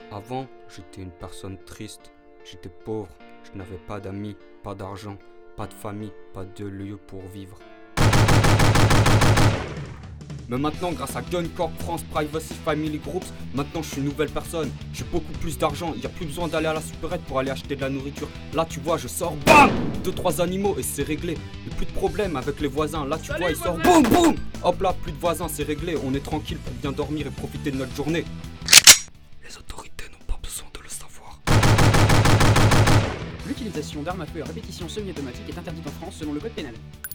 Avant, j'étais une personne triste, j'étais pauvre, je n'avais pas d'amis, pas d'argent, pas de famille, pas de lieu pour vivre. Mais maintenant, grâce à Guncorp France Privacy Family Groups, maintenant je suis une nouvelle personne. J'ai beaucoup plus d'argent, il n'y a plus besoin d'aller à la supérette pour aller acheter de la nourriture. Là tu vois, je sors, BAM 2-3 animaux et c'est réglé. Il n'y a plus de problème avec les voisins. Là tu vois, il sort, boum boum. Hop là, plus de voisins, c'est réglé. On est tranquille pour bien dormir et profiter de notre journée. Les autorités n'ont pas besoin de le savoir. L'utilisation d'armes à feu à répétition semi-automatique est interdite en France selon le code pénal.